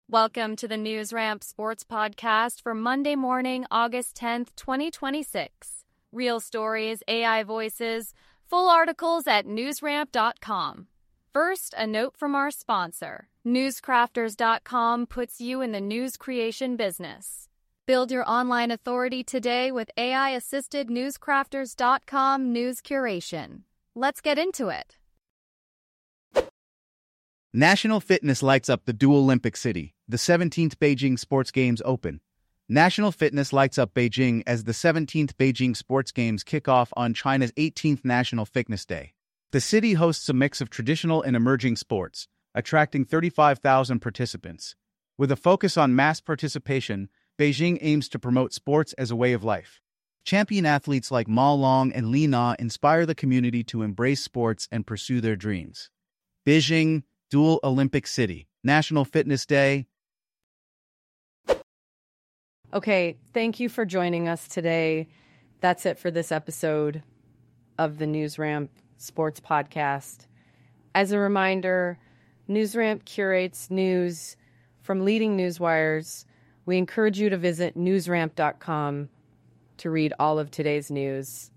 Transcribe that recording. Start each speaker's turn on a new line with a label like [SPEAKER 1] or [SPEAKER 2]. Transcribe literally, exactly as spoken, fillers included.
[SPEAKER 1] Welcome to the NewsRamp Sports Podcast for Monday morning, August tenth, twenty twenty-six. Real stories, A I voices, full articles at newsramp dot com. First, a note from our sponsor. newscrafters dot com puts you in the news creation business. Build your online authority today with A I-assisted newscrafters dot com news curation. Let's get into it.
[SPEAKER 2] National Fitness lights up the Dual Olympic City. The seventeenth Beijing Sports Games open. National Fitness lights up Beijing as the seventeenth Beijing Sports Games kick off on China's eighteenth National Fitness Day. The city hosts a mix of traditional and emerging sports, attracting thirty-five thousand participants. With a focus on mass participation, Beijing aims to promote sports as a way of life. Champion athletes like Ma Long and Li Na inspire the community to embrace sports and pursue their dreams. Beijing, Dual Olympic City, National Fitness Day.
[SPEAKER 3] Okay, thank you for joining us today. That's it for this episode of the NewsRamp Sports Podcast. As a reminder, NewsRamp curates news from leading news wires. We encourage you to visit newsramp dot com to read all of today's news.